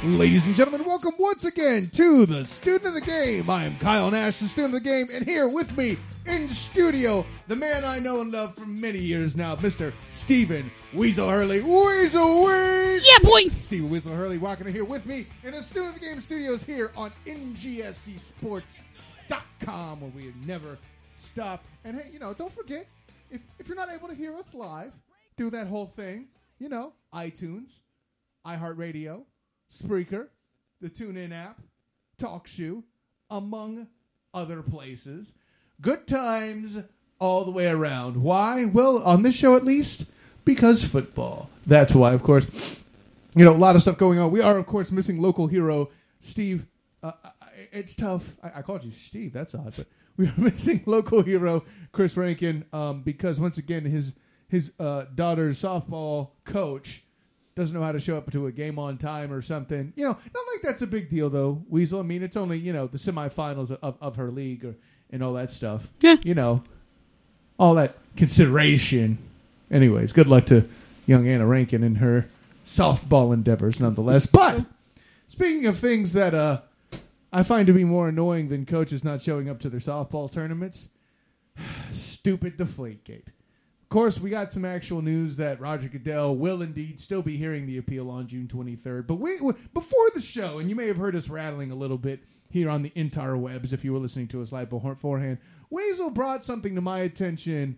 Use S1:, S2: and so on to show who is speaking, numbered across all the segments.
S1: Ladies and gentlemen, welcome once again to the Student of the Game. I am Kyle Nash, the Student of the Game, and here with me in studio, the man I know and love for many years now, Mr. Stephen Weasel Hurley. Weasel Weasel!
S2: Yeah, boy!
S1: Stephen Weasel Hurley walking in here with me in the Student of the Game studios here on NGSCSports.com, where we never stop. And hey, don't forget, if you're not able to hear us live, do that whole thing, iTunes, iHeartRadio, Spreaker, the TuneIn app, TalkShoe, among other places. Good times all the way around. Why? Well, on this show at least, because football. That's why, of course. A lot of stuff going on. We are, of course, missing local hero Steve. It's tough. I called you Steve. That's odd. But we are missing local hero Chris Rankin because, once again, his daughter's softball coach doesn't know how to show up to a game on time or something. Not like that's a big deal, though, Weasel. I mean, it's only, the semifinals of her league and all that stuff.
S2: Yeah.
S1: All that consideration. Anyways, good luck to young Anna Rankin in her softball endeavors, nonetheless. But speaking of things that I find to be more annoying than coaches not showing up to their softball tournaments, stupid Deflategate. Of course, we got some actual news that Roger Goodell will indeed still be hearing the appeal on June 23rd. But before the show, and you may have heard us rattling a little bit here on the interwebs if you were listening to us live beforehand, Weasel brought something to my attention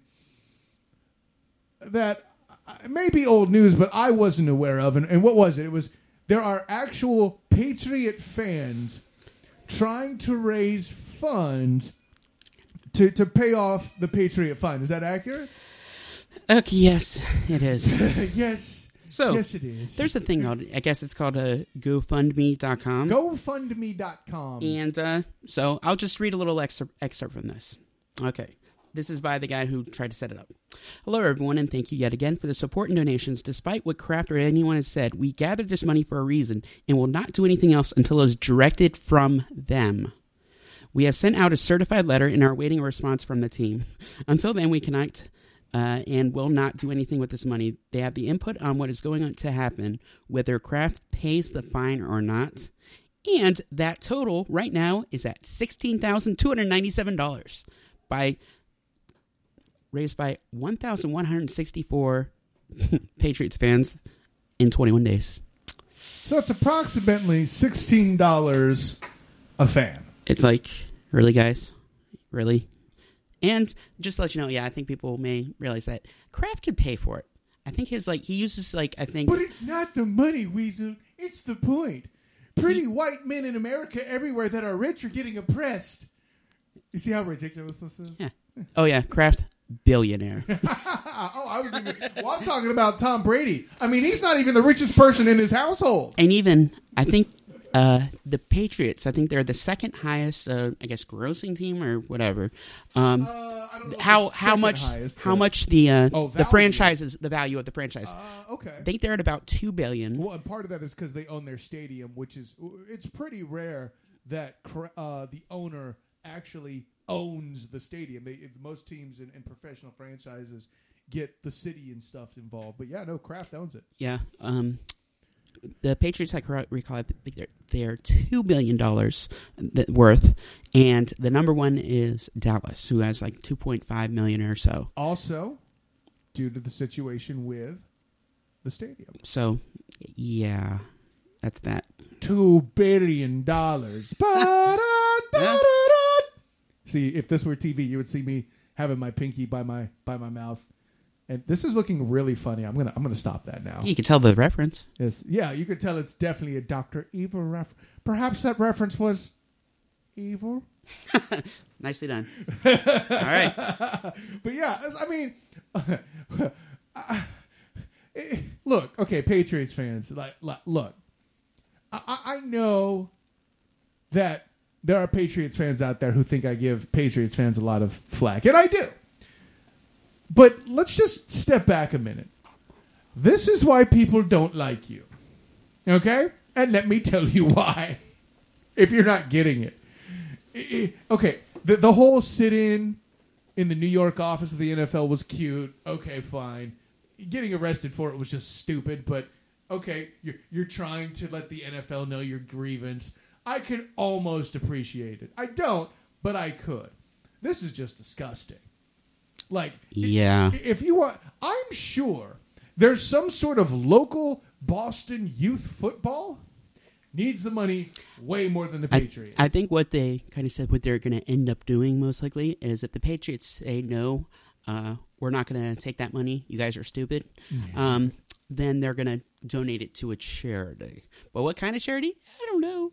S1: that may be old news, but I wasn't aware of. And what was it? It was there are actual Patriot fans trying to raise funds to pay off the Patriot Fund. Is that accurate?
S2: Okay, yes, it is.
S1: Yes.
S2: So,
S1: yes, it is.
S2: There's a thing called, I guess it's called GoFundMe.com.
S1: GoFundMe.com.
S2: And so I'll just read a little excerpt from this. Okay. This is by the guy who tried to set it up. Hello, everyone, and thank you yet again for the support and donations. Despite what Kraft or anyone has said, we gathered this money for a reason and will not do anything else until it is directed from them. We have sent out a certified letter and are awaiting a response from the team. Until then, we cannot and will not do anything with this money. They have the input on what is going to happen, whether Kraft pays the fine or not. And that total right now is at $16,297 raised by 1,164 Patriots fans in 21 days.
S1: So it's approximately $16 a fan.
S2: It's like, really, guys? Really? And just to let you know, I think people may realize that Kraft could pay for it. I think he uses, But
S1: it's not the money, Weasel. It's the point. Pretty white men in America everywhere that are rich are getting oppressed. You see how ridiculous this is?
S2: Yeah. Oh, yeah. Kraft, billionaire.
S1: I'm talking about Tom Brady. I mean, he's not even the richest person in his household.
S2: And even, I think, the Patriots, I think they're the second highest, grossing team or whatever.
S1: I don't know
S2: how much the franchises, the value of the franchise.
S1: Okay.
S2: I think they're at about $2 billion.
S1: Well, and part of that is because they own their stadium, it's pretty rare that the owner actually owns the stadium. Most teams and professional franchises get the city and stuff involved. But Kraft owns it.
S2: Yeah. The Patriots, I recall, they're $2 billion worth, and the number one is Dallas, who has like $2.5 million or so.
S1: Also, due to the situation with the stadium.
S2: So, yeah, that's that.
S1: $2 billion.
S2: Yeah.
S1: See, if this were TV, you would see me having my pinky by my mouth. And this is looking really funny. I'm gonna stop that now.
S2: You can tell the reference.
S1: Yes, yeah, you could tell it's definitely a Dr. Evil reference. Perhaps that reference was evil.
S2: Nicely done. All right.
S1: But yeah, I mean, look, okay, Patriots fans, look, I know that there are Patriots fans out there who think I give Patriots fans a lot of flack, and I do. But let's just step back a minute. This is why people don't like you. Okay? And let me tell you why. If you're not getting it. Okay, the whole sit-in in the New York office of the NFL was cute. Okay, fine. Getting arrested for it was just stupid, but okay, you're trying to let the NFL know your grievance. I can almost appreciate it. I don't, but I could. This is just disgusting. Like,
S2: yeah.
S1: If you want, I'm sure there's some sort of local Boston youth football needs the money way more than the Patriots.
S2: I think what they kind of said what they're going to end up doing most likely is if the Patriots say no, we're not going to take that money, you guys are stupid, then they're going to donate it to a charity. But what kind of charity? I don't know.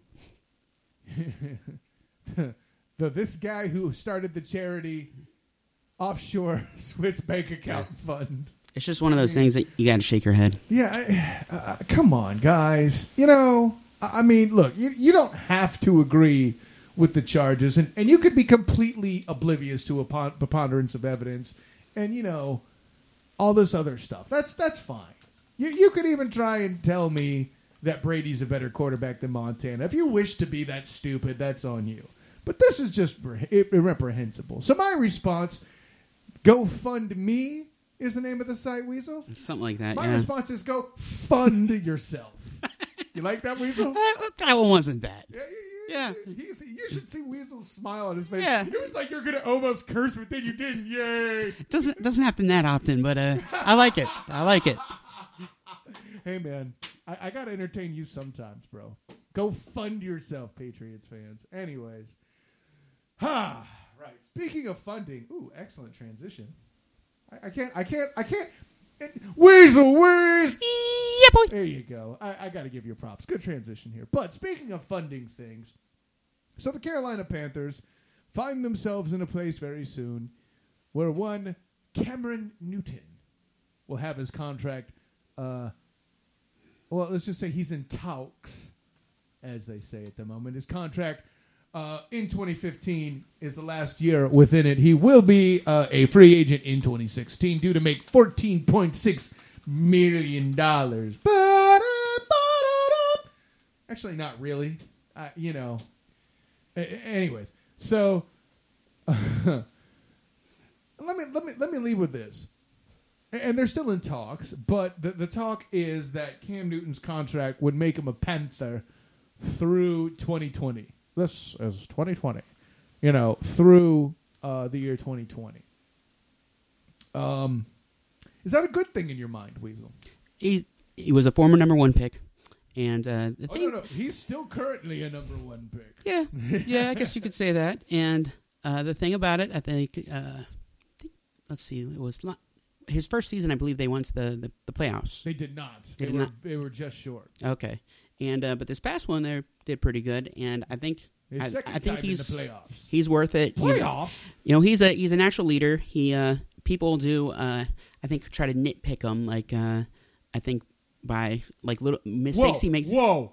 S1: This guy who started the charity offshore Swiss bank account fund.
S2: It's just one of those things that you got to shake your head.
S1: Yeah, come on, guys. You know, I mean, look, you don't have to agree with the charges, and you could be completely oblivious to a preponderance of evidence, and, you know, all this other stuff. That's fine. You could even try and tell me that Brady's a better quarterback than Montana. If you wish to be that stupid, that's on you. But this is just irreprehensible. So my response, GoFundMe is the name of the site, Weasel?
S2: Something like that,
S1: My response is go fund yourself. You like that, Weasel?
S2: That one wasn't bad. Yeah.
S1: You should see Weasel's smile on his face.
S2: Yeah.
S1: It was like you're going to almost curse, but then you didn't. Yay.
S2: Doesn't happen that often, but I like it. I like it.
S1: Hey, man, I got to entertain you sometimes, bro. Go fund yourself, Patriots fans. Anyways. Right. Speaking of funding, ooh, excellent transition. I can't. Weasel, where's?
S2: Yeah, boy.
S1: There you go. I got to give you props. Good transition here. But speaking of funding things, so the Carolina Panthers find themselves in a place very soon where one Cameron Newton will have his contract. Well, let's just say he's in talks, as they say at the moment. His contract in 2015 is the last year within it. He will be a free agent in 2016 due to make $14.6 million. Actually, not really. You know. Anyways, so let me leave with this. And they're still in talks, but the talk is that Cam Newton's contract would make him a Panther through 2020. This is 2020. You know, through the year 2020. Is that a good thing in your mind, Weasel?
S2: He was a former number 1 pick. And
S1: no. He's still currently a number 1 pick.
S2: Yeah, I guess you could say that. And the thing about it, I think, let's see, it was his first season, I believe they went to the playoffs.
S1: They did not. They were just short.
S2: Okay. And but this past one, they did pretty good. And I think he's
S1: in the playoffs.
S2: He's worth it.
S1: Playoffs?
S2: He's an actual leader. He people do I think try to nitpick him, like I think by like little mistakes he makes.
S1: Whoa!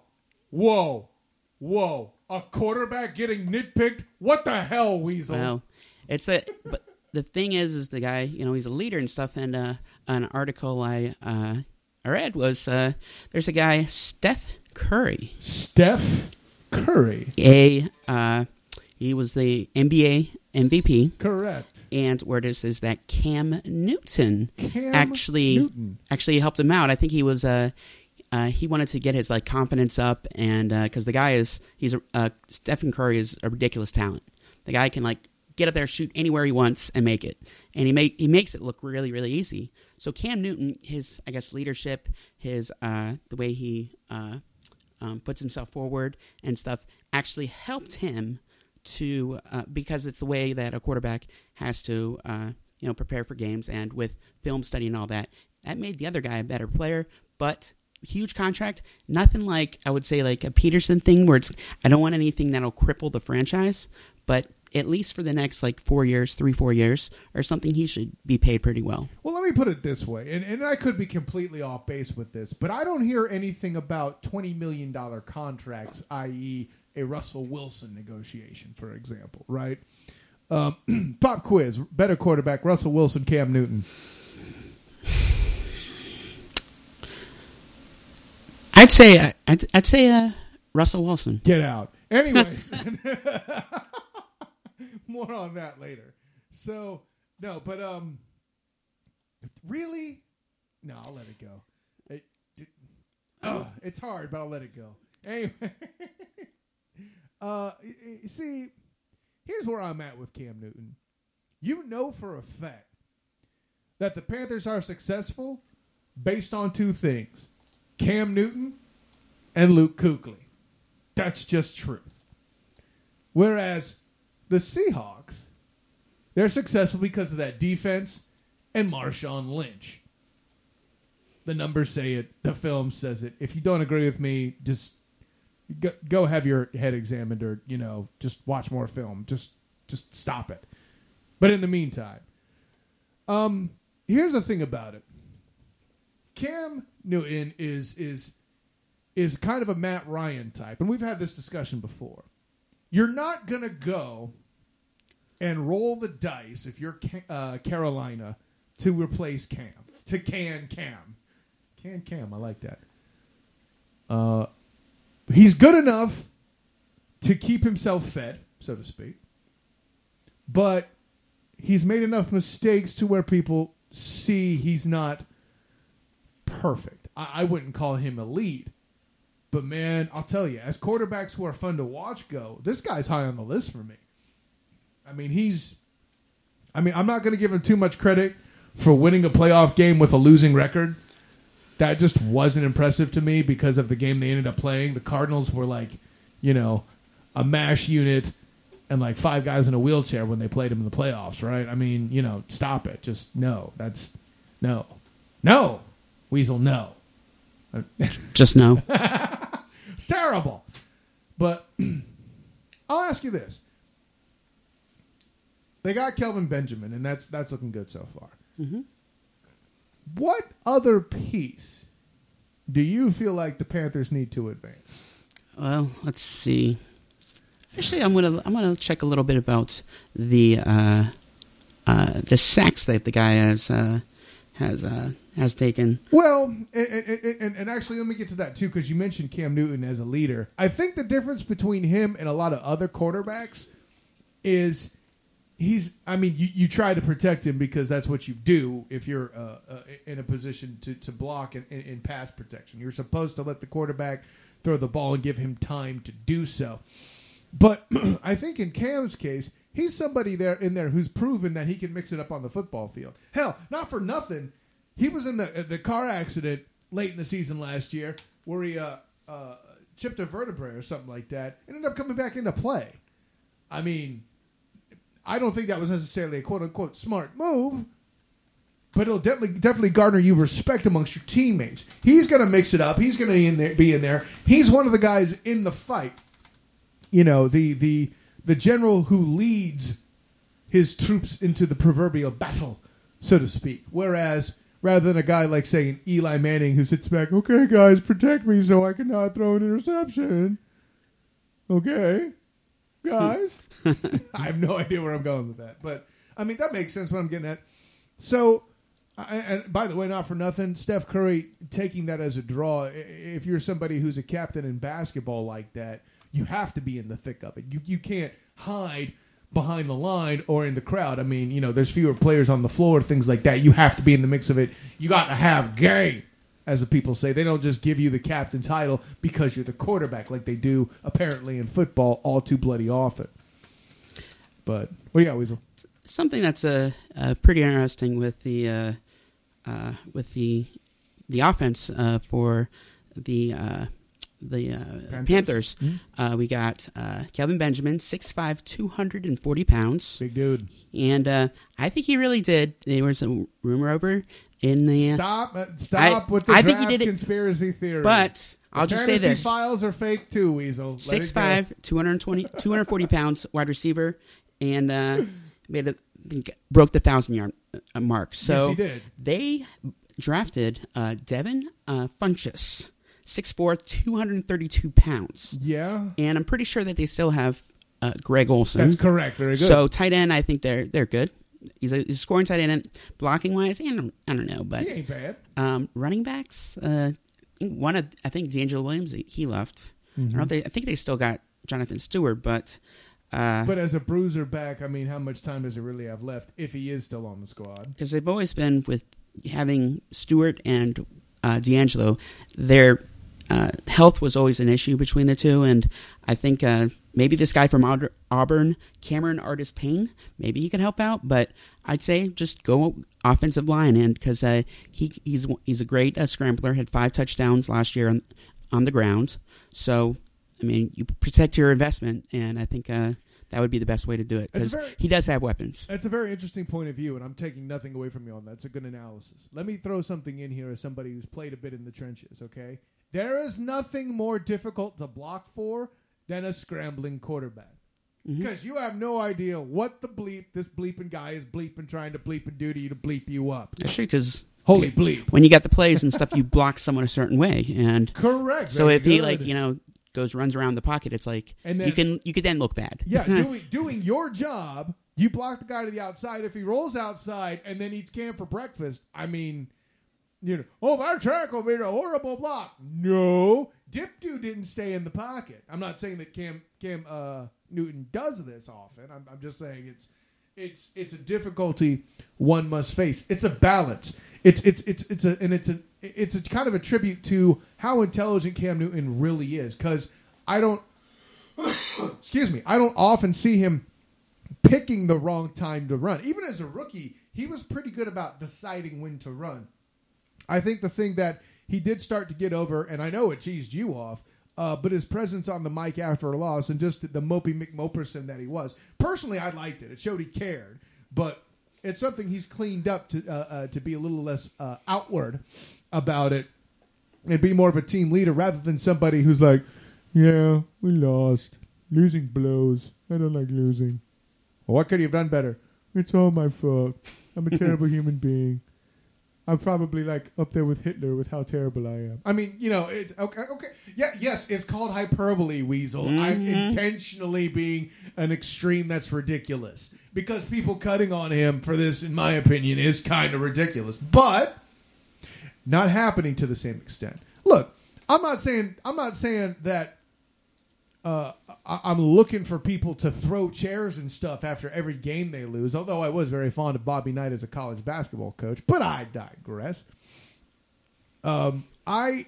S1: A quarterback getting nitpicked? What the hell, Weasel?
S2: Well, it's that. But the thing is the guy, he's a leader and stuff. And an article I read was there's a guy, Steph Curry.
S1: Steph Curry.
S2: He was the NBA MVP.
S1: Correct.
S2: And where this is that Cam Newton actually helped him out. I think he was he wanted to get his like confidence up, and because the guy Stephen Curry is a ridiculous talent. The guy can like get up there, shoot anywhere he wants, and make it. And he makes it look really, really easy. So Cam Newton, his leadership, his the way he puts himself forward and stuff, actually helped him to because it's the way that a quarterback has to prepare for games, and with film study and all that made the other guy a better player. But huge contract, nothing like I would say like a Peterson thing where I don't want anything that'll cripple the franchise, but at least for the next like 4 years, 3-4 years or something, he should be paid pretty well.
S1: Well, let me put it this way, and I could be completely off base with this, but I don't hear anything about $20 million contracts, i.e. a Russell Wilson negotiation, for example, right? Pop quiz, better quarterback, Russell Wilson, Cam Newton.
S2: I'd say Russell Wilson.
S1: Get out. Anyways, more on that later. So no, but really, no, I'll let it go. Oh, it's hard, but I'll let it go. Anyway, see, here's where I'm at with Cam Newton. You know for a fact that the Panthers are successful based on two things: Cam Newton and Luke Kuechly. That's just truth. Whereas the Seahawks, they're successful because of that defense and Marshawn Lynch. The numbers say it. The film says it. If you don't agree with me, just go have your head examined, or just watch more film. Just stop it. But in the meantime, here's the thing about it. Cam Newton is kind of a Matt Ryan type, and we've had this discussion before. You're not gonna go and roll the dice if you're Carolina to replace Cam, to Cam. Cam, I like that. He's good enough to keep himself fed, so to speak. But he's made enough mistakes to where people see he's not perfect. I wouldn't call him elite. But, man, I'll tell you, as quarterbacks who are fun to watch go, this guy's high on the list for me. I mean, I'm not going to give him too much credit for winning a playoff game with a losing record. That just wasn't impressive to me because of the game they ended up playing. The Cardinals were like, a MASH unit and like 5 guys in a wheelchair when they played him in the playoffs, right? I mean, stop it. Just no. That's no. No. Weasel, no.
S2: Just no.
S1: It's terrible. But I'll ask you this. They got Kelvin Benjamin, and that's looking good so far.
S2: Mm-hmm.
S1: What other piece do you feel like the Panthers need to advance?
S2: Well, let's see. Actually, I'm gonna check a little bit about the sacks that the guy has taken.
S1: Well, and actually, let me get to that too, because you mentioned Cam Newton as a leader. I think the difference between him and a lot of other quarterbacks is you try to protect him because that's what you do if you're in a position to block in pass protection. You're supposed to let the quarterback throw the ball and give him time to do so. But I think in Cam's case, he's somebody in there who's proven that he can mix it up on the football field. Hell, not for nothing, he was in the car accident late in the season last year where he chipped a vertebrae or something like that, and ended up coming back into play. I mean, I don't think that was necessarily a quote-unquote smart move, but it'll definitely garner you respect amongst your teammates. He's going to mix it up. He's going to be in there. He's one of the guys in the fight. The general who leads his troops into the proverbial battle, so to speak. Whereas, rather than a guy like, say, an Eli Manning who sits back, okay, guys, protect me so I cannot throw an interception. Okay, guys. I have no idea where I'm going with that. But, I mean, that makes sense what I'm getting at. So, and by the way, not for nothing, Steph Curry taking that as a draw, if you're somebody who's a captain in basketball like that, you have to be in the thick of it. You can't hide behind the line or in the crowd. I mean, there's fewer players on the floor, things like that. You have to be in the mix of it. You got to have game, as the people say. They don't just give you the captain title because you're the quarterback like they do, apparently, in football all too bloody often. But what do you got, Weasel?
S2: Something that's pretty interesting with the offense for the Panthers. Mm-hmm. We got Kelvin Benjamin, 6'5", 240 pounds.
S1: Big dude.
S2: And I think he really did. There was a rumor over in the...
S1: Stop with the draft conspiracy theory.
S2: But I'll just say this.
S1: Files are fake too, Weasel.
S2: 6'5", 240 pounds, wide receiver, and broke the 1,000-yard mark. So
S1: yes, he did.
S2: They drafted Devin Funchess, 6'4", 232 pounds.
S1: Yeah. And
S2: I'm pretty sure that they still have Greg Olsen.
S1: That's correct. Very good.
S2: So tight end, I think they're good. He's a scoring tight end. Blocking wise, I don't know, but
S1: he ain't bad.
S2: Running backs, I think D'Angelo Williams, he left.
S1: Mm-hmm.
S2: I think they still got Jonathan Stewart, but
S1: as a bruiser back, I mean, how much time does he really have left if he is still on the squad?
S2: Because they've always been with having Stewart and D'Angelo. They're health was always an issue between the two, and I think maybe this guy from Auburn, Cameron Artis-Payne, maybe he can help out. But I'd say just go offensive line, and because he's a great scrambler, had 5 touchdowns last year on the ground. So I mean, you protect your investment, and I think that would be the best way to do it because he does have weapons.
S1: That's a very interesting point of view, and I'm taking nothing away from you on that. It's a good analysis. Let me throw something in here as somebody who's played a bit in the trenches, okay? There is nothing more difficult to block for than a scrambling quarterback. Because you have no idea what the bleep this bleeping guy is bleeping, trying to bleep and do to you to bleep you up.
S2: Actually, because
S1: holy bleep.
S2: When you got the plays and stuff, you block someone a certain way. And
S1: correct.
S2: So if he, runs around the pocket, it's like and then, you could then look bad.
S1: Yeah, doing your job, you block the guy to the outside. If he rolls outside and then eats Cam for breakfast, I mean, that tackle made a horrible block. No, Dip Dude didn't stay in the pocket. I'm not saying that Cam Newton does this often. I'm just saying it's a difficulty one must face. It's a balance. It's a kind of a tribute to how intelligent Cam Newton really is. Because I don't often see him picking the wrong time to run. Even as a rookie, he was pretty good about deciding when to run. I think the thing that he did start to get over, and I know it cheesed you off, but his presence on the mic after a loss and just the mopey McMoperson that he was. Personally, I liked it. It showed he cared. But it's something he's cleaned up to be a little less outward about it and be more of a team leader rather than somebody who's like, yeah, we lost. Losing blows. I don't like losing. Well, what could he have done better? It's all my fault. I'm a terrible human being. I'm probably up there with Hitler with how terrible I am. I mean, it's okay. Yeah, yes, it's called hyperbole, Weasel. Mm-hmm. I'm intentionally being an extreme that's ridiculous because people cutting on him for this, in my opinion, is kind of ridiculous, but not happening to the same extent. Look, I'm not saying that I'm looking for people to throw chairs and stuff after every game they lose, although I was very fond of Bobby Knight as a college basketball coach, but I digress. I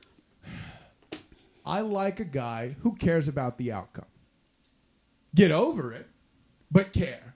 S1: like a guy who cares about the outcome. Get over it, but care.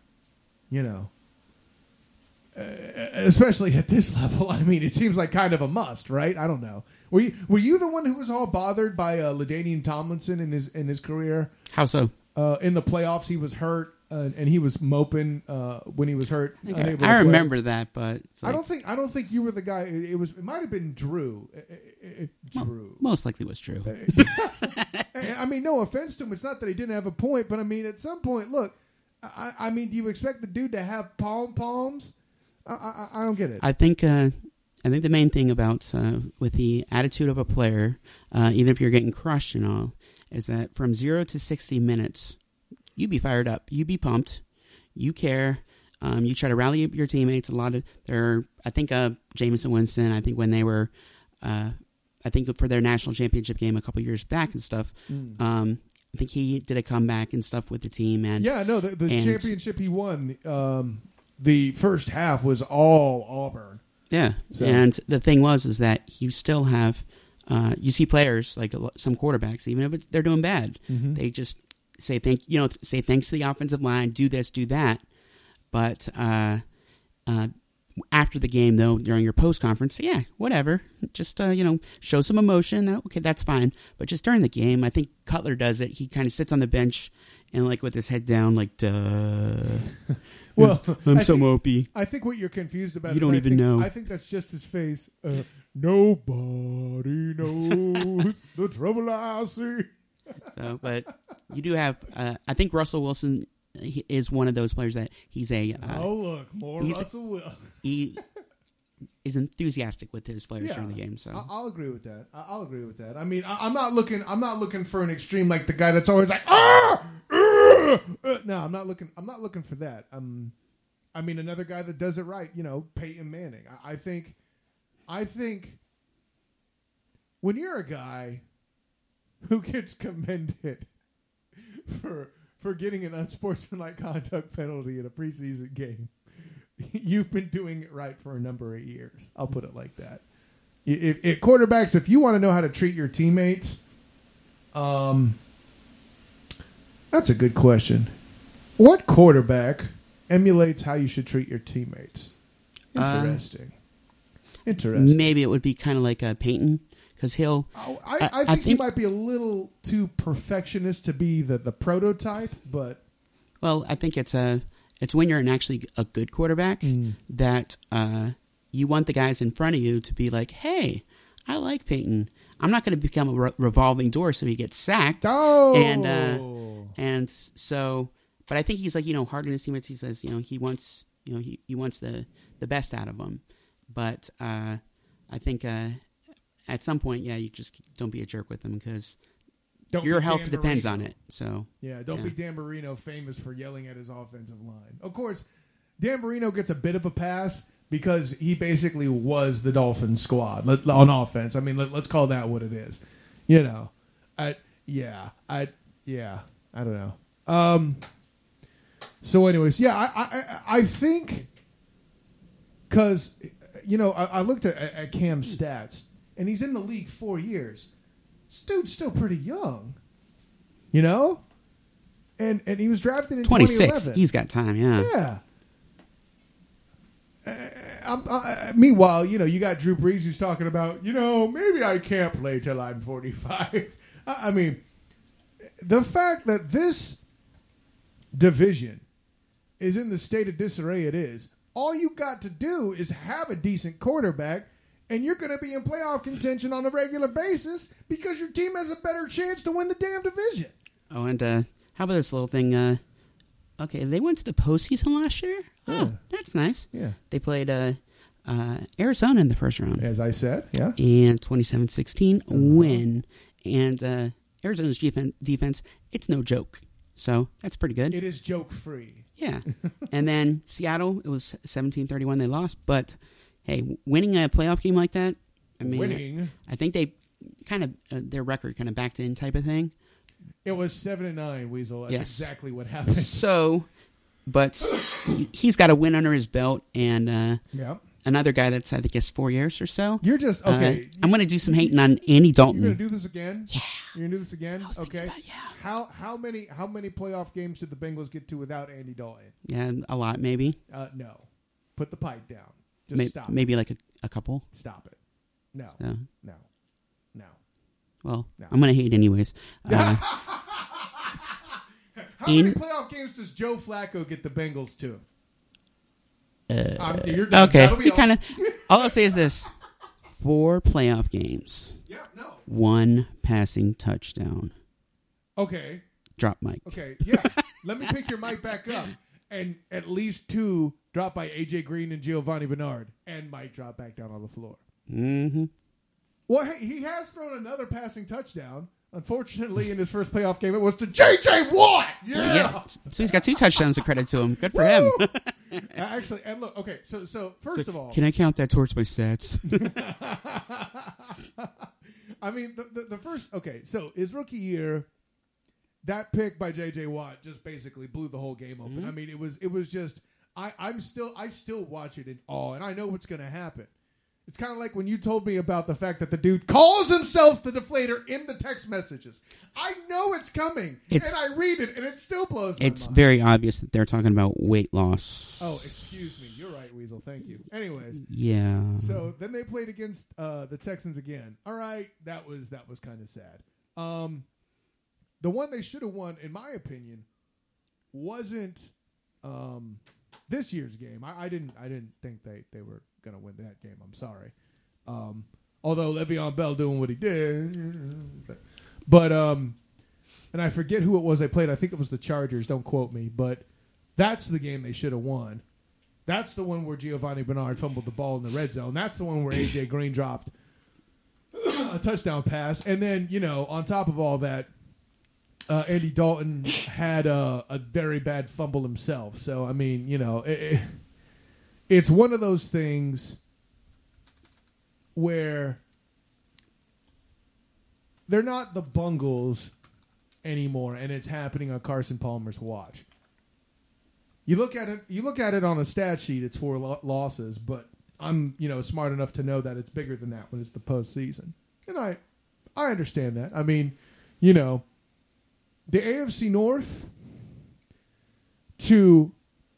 S1: Especially at this level. I mean, it seems like kind of a must, right? I don't know. Were you the one who was all bothered by LaDainian Tomlinson in his career?
S2: How so?
S1: In the playoffs, he was hurt, and he was moping when he was hurt.
S2: Okay. I remember that, but
S1: I don't think you were the guy. It might have been Drew. Drew
S2: most likely was Drew.
S1: I mean, no offense to him. It's not that he didn't have a point, but I mean, at some point, look. I mean, do you expect the dude to have palms? I don't get it.
S2: I think the main thing about with the attitude of a player, even if you're getting crushed and all, is that from 0 to 60 minutes, you be fired up, you be pumped, you care, you try to rally up your teammates. I think Jameson Winston, I think when they were, I think for their national championship game a couple years back and stuff, I think he did a comeback and stuff with the team. And
S1: the championship he won, the first half was all Auburn.
S2: Yeah, so. And the thing is that you still have, you see players like some quarterbacks, even if they're doing bad, they just say thanks to the offensive line, do this, do that. But after the game, though, during your post conference, yeah, whatever, just show some emotion. Okay, that's fine. But just during the game, I think Cutler does it. He kind of sits on the bench and with his head down, duh.
S1: Well,
S2: I'm so mopey.
S1: I think what you're confused about.
S2: You don't even know.
S1: I think that's just his face. Nobody knows the trouble I see.
S2: So, but you do have. I think Russell Wilson is one of those players that he's a.
S1: Russell Wilson.
S2: He is enthusiastic with his players during the game. So
S1: I'll agree with that. I'll agree with that. I mean, I'm not looking for an extreme like the guy that's always like no, I'm not looking for that. I mean, another guy that does it right, Peyton Manning. I think when you're a guy who gets commended for getting an unsportsmanlike conduct penalty in a preseason game, you've been doing it right for a number of years. I'll put it like that. If quarterbacks, if you want to know how to treat your teammates, that's a good question. What quarterback emulates how you should treat your teammates? Interesting.
S2: Maybe it would be kind of like Peyton, because he'll.
S1: I think he might be a little too perfectionist to be the prototype, but.
S2: Well, I think it's when you're actually a good quarterback that you want the guys in front of you to be like, hey, I like Peyton. I'm not going to become a revolving door so he gets sacked.
S1: Oh!
S2: And so, but I think he's like, hard on his teammates. He says, he wants, he wants the best out of them. But I think at some point, you just don't be a jerk with them because your health depends on it. So
S1: don't be Dan Marino, famous for yelling at his offensive line. Of course, Dan Marino gets a bit of a pass because he basically was the Dolphins squad on offense. I mean, let's call that what it is. I don't know. So, anyways, I think because I looked at Cam's stats and he's in the league 4 years. This dude's still pretty young, and he was drafted in
S2: 26.
S1: 2011.
S2: He's got time, yeah.
S1: Meanwhile, you got Drew Brees who's talking about, maybe I can't play till I'm 45. I mean, the fact that this division is in the state of disarray it is, all you got to do is have a decent quarterback, and you're going to be in playoff contention on a regular basis because your team has a better chance to win the damn division.
S2: Oh, and how about this little thing? Okay, they went to the postseason last year. Oh, that's nice.
S1: Yeah.
S2: They played Arizona in the first round.
S1: As I said, yeah.
S2: And 27-16 win. And Arizona's defense, it's no joke. So that's pretty good.
S1: It is joke-free.
S2: Yeah. And then Seattle, it was 17-31. They lost. But, hey, winning a playoff game like that, I mean, I think they kind of, their record kind of backed in type of thing.
S1: It was 7-9, Weasel. That's exactly what happened.
S2: So, but he's got a win under his belt, and another guy that's, I think, has 4 years or so.
S1: You're just, okay.
S2: I'm going to do some hating on Andy Dalton.
S1: You're going to do this again?
S2: Yeah.
S1: You're going to do this again?
S2: I was thinking about,
S1: How many playoff games did the Bengals get to without Andy Dalton?
S2: Yeah, a lot, maybe.
S1: No. Put the pipe down. Just stop.
S2: Maybe like a couple.
S1: Stop it. No.
S2: So.
S1: No.
S2: Well, no. I'm going to hate anyways.
S1: How many playoff games does Joe Flacco get the Bengals to? You're done.
S2: Okay. You kind of. All I'll say is this: 4 playoff games.
S1: Yeah. No.
S2: 1 passing touchdown.
S1: Okay.
S2: Drop mic.
S1: Okay. Yeah. Let me pick your mic back up, and at least 2 dropped by AJ Green and Giovanni Bernard, and mic drop back down on the floor.
S2: Mm-hmm.
S1: Well, hey, he has thrown another passing touchdown. Unfortunately, in his first playoff game, it was to J.J. Watt. Yeah.
S2: So he's got 2 touchdowns to credit to him. Good for him.
S1: Actually, and look, okay, so first of all,
S2: can I count that towards my stats?
S1: I mean, the first, okay, so his rookie year, that pick by J.J. Watt just basically blew the whole game open. Mm-hmm. I mean, it was just, I still watch it in awe, and I know what's going to happen. It's kind of like when you told me about the fact that the dude calls himself the deflator in the text messages. I know it's coming, and I read it, and it still blows my mind.
S2: It's very obvious that they're talking about weight loss.
S1: Oh, excuse me. You're right, Weasel. Thank you. Anyways.
S2: Yeah.
S1: So then they played against the Texans again. All right, that was kind of sad. The one they should have won, in my opinion, wasn't this year's game. I didn't think they were going to win that game. I'm sorry. Although Le'Veon Bell doing what he did. But, and I forget who it was they played. I think it was the Chargers. Don't quote me. But that's the game they should have won. That's the one where Giovanni Bernard fumbled the ball in the red zone. That's the one where A.J. Green dropped a touchdown pass. And then, on top of all that, Andy Dalton had a very bad fumble himself. So, I mean, it's one of those things where they're not the Bungles anymore, and it's happening on Carson Palmer's watch. You look at it on a stat sheet, it's 4 losses, but I'm smart enough to know that it's bigger than that when it's the postseason, and I understand that. I mean, the AFC North to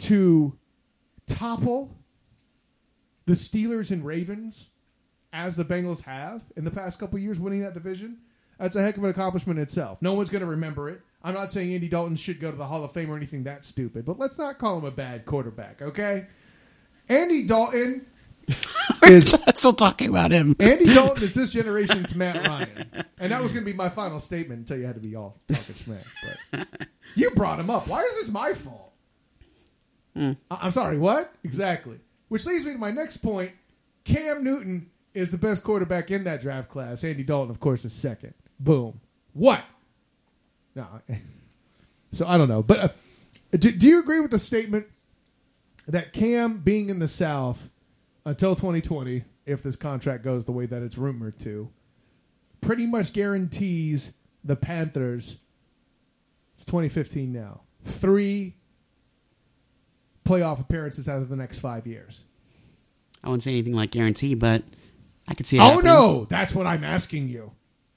S1: topple the Steelers and Ravens as the Bengals have in the past couple of years winning that division, that's a heck of an accomplishment in itself. No one's going to remember it. I'm not saying Andy Dalton should go to the Hall of Fame or anything that stupid, but let's not call him a bad quarterback, okay? Andy Dalton is
S2: still talking about him.
S1: Andy Dalton is this generation's Matt Ryan. And that was going to be my final statement until you had to be all talking smack. But you brought him up. Why is this my fault? I'm sorry, what? Exactly. Which leads me to my next point. Cam Newton is the best quarterback in that draft class. Andy Dalton, of course, is second. Boom. What? No. So I don't know. But do you agree with the statement that Cam being in the South until 2020, if this contract goes the way that it's rumored to, pretty much guarantees the Panthers, it's 2015 now, 3 playoff appearances out of the next 5 years?
S2: I wouldn't say anything like guarantee, but I could see it
S1: Oh,
S2: happening.
S1: no. That's what I'm asking you.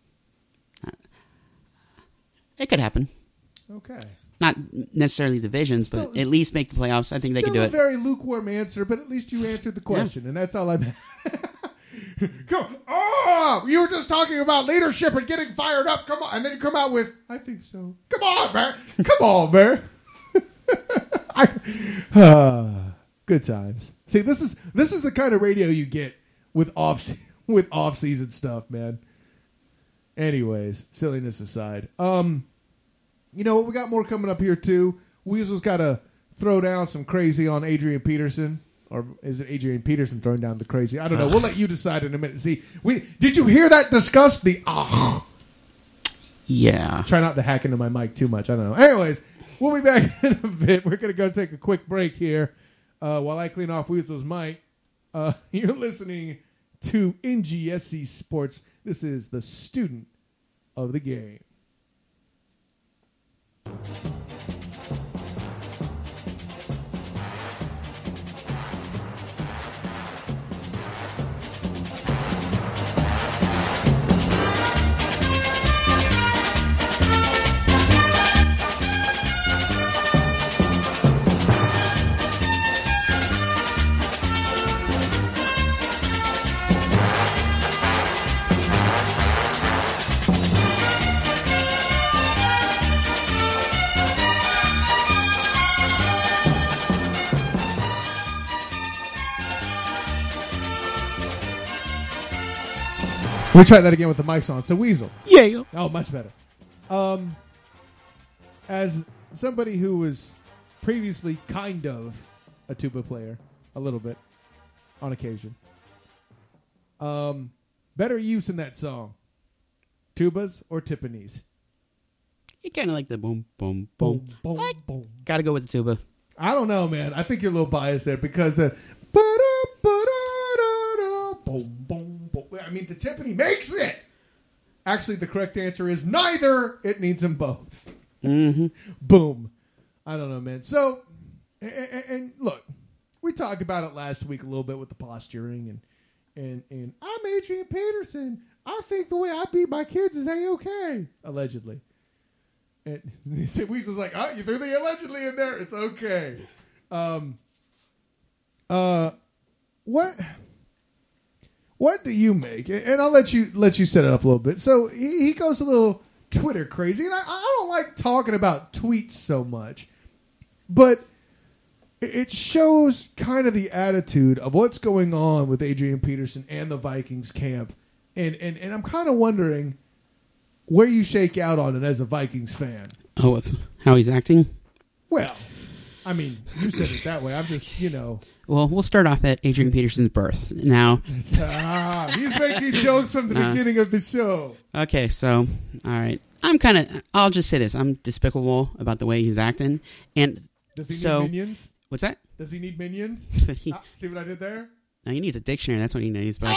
S2: It could happen.
S1: Okay.
S2: Not necessarily divisions, but at least make the playoffs. I think they could do
S1: Still
S2: it.
S1: a very lukewarm answer, but at least you answered the question, and that's all I'm... you were just talking about leadership and getting fired up. Come on. And then you come out with, I think so. Come on, man. Come on, man. Good times. See, this is the kind of radio you get with off-season stuff, man. Anyways, silliness aside. We got more coming up here, too. Weasel's got to throw down some crazy on Adrian Peterson. Or is it Adrian Peterson throwing down the crazy? I don't know. We'll let you decide in a minute. See, did you hear that discuss?
S2: Yeah.
S1: Try not to hack into my mic too much. I don't know. Anyways, we'll be back in a bit. We're going to go take a quick break here while I clean off Weasel's mic. You're listening to NGSC Sports. This is the student of the game. We try that again with the mics on. So Weasel.
S2: Yeah.
S1: Oh, much better. As somebody who was previously kind of a tuba player, a little bit, on occasion. Better use in that song, tubas or timpanis?
S2: You kind of like the boom, boom, boom.
S1: Boom, boom, boom.
S2: Got to go with the tuba.
S1: I don't know, man. I think you're a little biased there because the boom, boom, boom. I mean, the timpani makes it. Actually, the correct answer is neither. It needs them both.
S2: Mm-hmm.
S1: Boom. I don't know, man. So, and look, we talked about it last week a little bit with the posturing and I'm Adrian Peterson. I think the way I beat my kids is A-okay, allegedly. And Weasel's like, you threw the allegedly in there. It's okay. What do you make? And I'll let you set it up a little bit. So he goes a little Twitter crazy, and I don't like talking about tweets so much, but it shows kind of the attitude of what's going on with Adrian Peterson and the Vikings camp, and I'm kind of wondering where you shake out on it as a Vikings fan.
S2: Oh, with how he's acting?
S1: Well, I mean, you said it that way. I'm just,
S2: Well, we'll start off at Adrian Peterson's birth. Now,
S1: he's making jokes from the beginning of the show.
S2: Okay, so, all right. I'll just say this. I'm despicable about the way he's acting. And
S1: does he need minions?
S2: What's that?
S1: Does he need minions? See what I did there?
S2: No, he needs a dictionary. That's what he needs. But,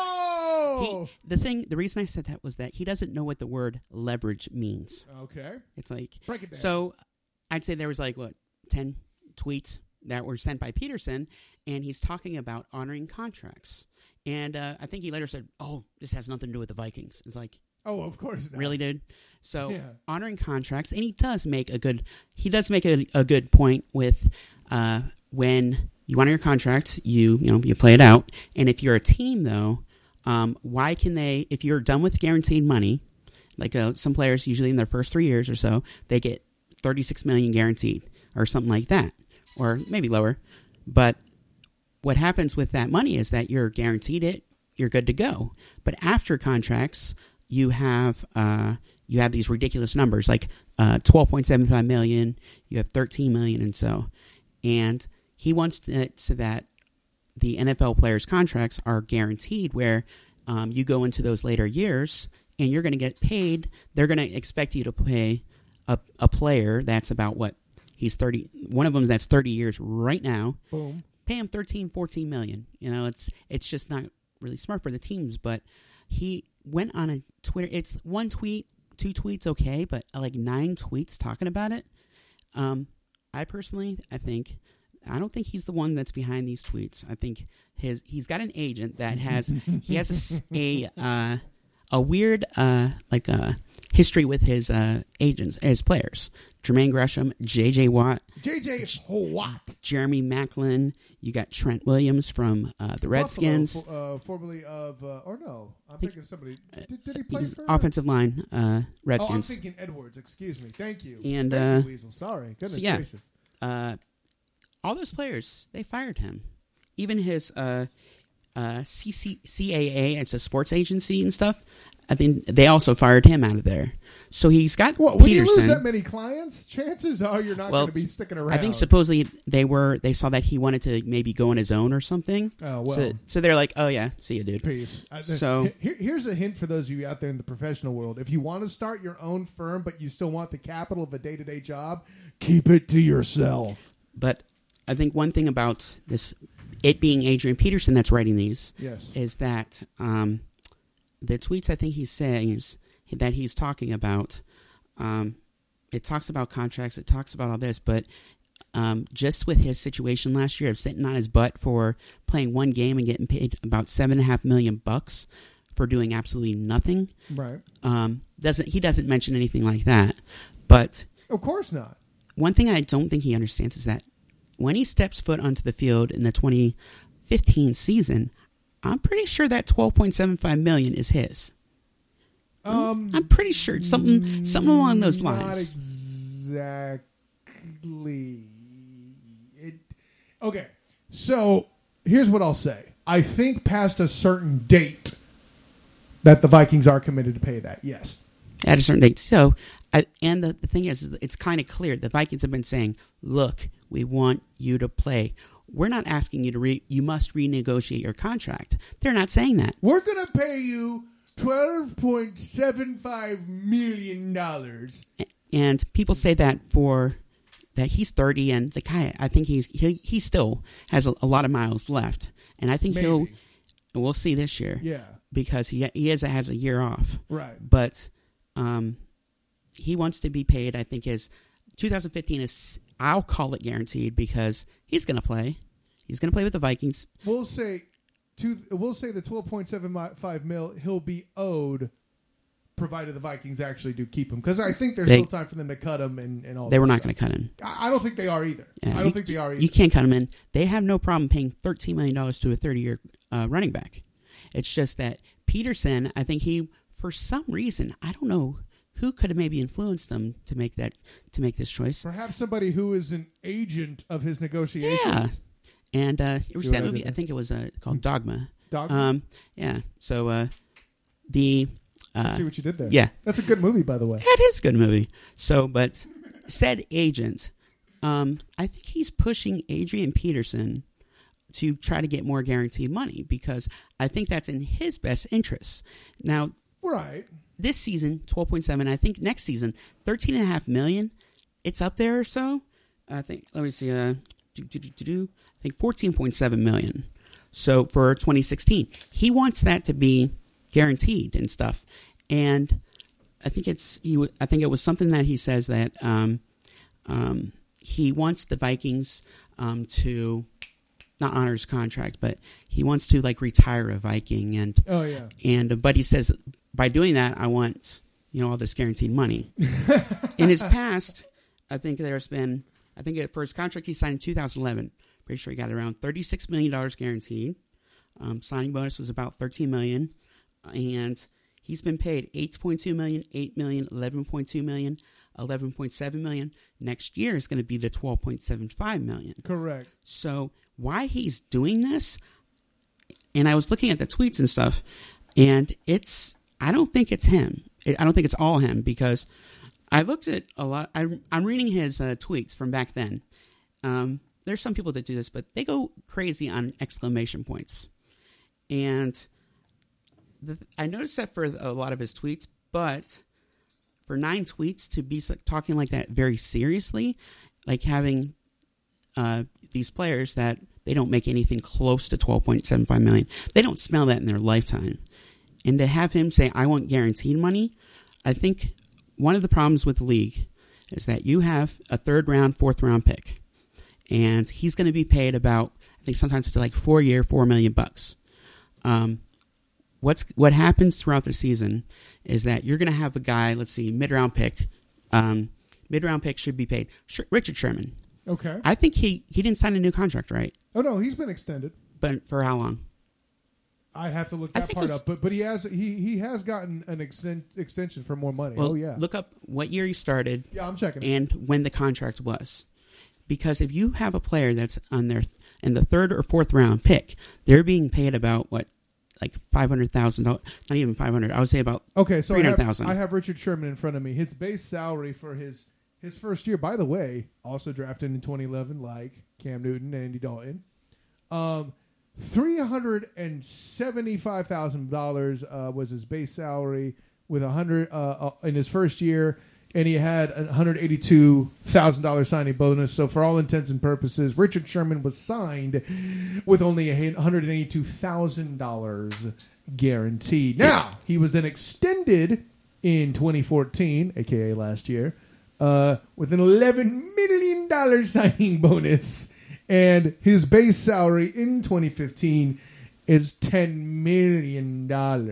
S2: the reason I said that was that he doesn't know what the word leverage means.
S1: Okay.
S2: It's like,
S1: break it down.
S2: So I'd say there was 10 tweets that were sent by Peterson, and he's talking about honoring contracts. And I think he later said, "Oh, this has nothing to do with the Vikings." It's like,
S1: oh, of course not.
S2: really, dude. So
S1: Yeah.
S2: honoring contracts, and he does make a good point with when you honor your contract, you play it out. And if you're a team, though, why can they? If you're done with guaranteed money, like some players usually in their first 3 years or so, they get $36 million guaranteed or something like that, or maybe lower. But what happens with that money is that you're guaranteed it, you're good to go. But after contracts, you have these ridiculous numbers like $12.75 million, you have $13 million, and he wants it so that the NFL players' contracts are guaranteed, where you go into those later years and you're going to get paid. They're going to expect you to pay a player that's about what he's 30. One of them that's 30 years right now.
S1: Boom.
S2: Pay him $13-14 million. It's just not really smart for the teams. But he went on a Twitter. It's one tweet, 2 tweets, okay, but like 9 tweets talking about it. I don't think he's the one that's behind these tweets. I think he's got an agent that has a weird history with his agents, his players. Jermaine Gresham, J.J. Watt, Jeremy Maclin. You got Trent Williams from the Redskins.
S1: Buffalo, formerly of, or no, I'm thinking of somebody. Did he play for
S2: offensive line, Redskins?
S1: Oh, I'm thinking Edwards. Excuse me. Thank you.
S2: And
S1: Thank you, Weasel. Sorry. Goodness gracious.
S2: All those players, they fired him. Even his CAA, it's a sports agency and stuff. I think they also fired him out of there. So he's got Peterson.
S1: When you lose that many clients, chances are you're not going to be sticking around.
S2: I think supposedly they saw that he wanted to maybe go on his own or something.
S1: Oh, well.
S2: So they're like, oh, yeah, see you, dude.
S1: Peace.
S2: So
S1: here's a hint for those of you out there in the professional world. If you want to start your own firm, but you still want the capital of a day-to-day job, keep it to yourself.
S2: But I think one thing about this, it being Adrian Peterson that's writing these, is that the tweets I think he's saying is that he's talking about, it talks about contracts, it talks about all this, but just with his situation last year of sitting on his butt for playing one game and getting paid about $7.5 million for doing absolutely nothing.
S1: Right.
S2: He doesn't mention anything like that, but
S1: of course not.
S2: One thing I don't think he understands is that when he steps foot onto the field in the 2015 season, I'm pretty sure that $12.75 million is his. I'm pretty sure something along those lines.
S1: Not exactly. Okay, so here's what I'll say. I think past a certain date that the Vikings are committed to pay that. Yes.
S2: At a certain date. So, and the thing is, it's kind of clear. The Vikings have been saying, look, we want you to play. We're not asking you to you must renegotiate your contract. They're not saying that.
S1: We're going to pay you $12.75 million.
S2: And people say that that he's 30, and the guy, I think he still has a lot of miles left. And I think we'll see this year.
S1: Yeah.
S2: Because he has a year off.
S1: Right.
S2: But he wants to be paid. I think his 2015 is, I'll call it guaranteed, because he's going to play. He's going to play with the Vikings.
S1: We'll say the $12.75 million he'll be owed, provided the Vikings actually do keep him. Because I think there's still time for them to cut him and all that.
S2: They were not going to cut him.
S1: I don't think they are either.
S2: Yeah,
S1: I don't think they are either.
S2: You can't cut him in. They have no problem paying $13 million to a 30-year running back. It's just that Peterson, I think for some reason, I don't know who could have maybe influenced him to make this choice.
S1: Perhaps somebody who is an agent of his negotiations.
S2: Yeah. And you see that movie? I think it was called Dogma.
S1: Dogma?
S2: Yeah. So
S1: I see what you did there.
S2: Yeah.
S1: That's a good movie, by the way.
S2: It is a good movie. So, but said agent, I think he's pushing Adrian Peterson to try to get more guaranteed money, because I think that's in his best interest. Now,
S1: right.
S2: This season, 12.7. I think next season, $13.5 million. It's up there or so. I think. Let me see. I think $14.7 million. So for 2016, he wants that to be guaranteed and stuff. And I think it was something that he says that he wants the Vikings to not honor his contract, but he wants to like retire a Viking, and but he says by doing that, I want all this guaranteed money. In his past, I think for his contract he signed in 2011, pretty sure he got around $36 million guaranteed. Signing bonus was about $13 million, and he's been paid $8.2 million, $8 million, $11.2 million, $11.7 million. Next year is going to be the $12.75 million.
S1: Correct.
S2: So why he's doing this? And I was looking at the tweets and stuff, and I don't think it's him. I don't think it's all him, because I looked at a lot. I'm reading his tweets from back then. There's some people that do this, but they go crazy on exclamation points. And I noticed that for a lot of his tweets, but for 9 tweets to be talking like that very seriously, like having these players that they don't make anything close to $12.75 million, they don't smell that in their lifetime. And to have him say, I want guaranteed money, I think one of the problems with the league is that you have a 3rd round, 4th round pick. And he's going to be paid about, I think sometimes it's like $4 million. What happens throughout the season is that you're going to have a guy, let's see, mid-round pick. Mid-round pick should be paid. Richard Sherman.
S1: Okay.
S2: I think he didn't sign a new contract, right?
S1: Oh, no, he's been extended.
S2: But for how long?
S1: I'd have to look that part up, but he has gotten an extension for more money.
S2: Well,
S1: oh yeah.
S2: Look up what year he started.
S1: Yeah, I'm checking.
S2: And when the contract was, because if you have a player that's in the 3rd or 4th round pick, they're being paid about what, like $500,000? Not even $500. I would say about $300,000.
S1: I have Richard Sherman in front of me. His base salary for his first year, by the way, also drafted in 2011, like Cam Newton and Andy Dalton. $375,000 was his base salary with $100 in his first year, and he had a $182,000 signing bonus. So for all intents and purposes, Richard Sherman was signed with only $182,000 guaranteed. Now he was then extended in 2014, aka last year, with an $11 million signing bonus. And his base salary in 2015 is $10 million.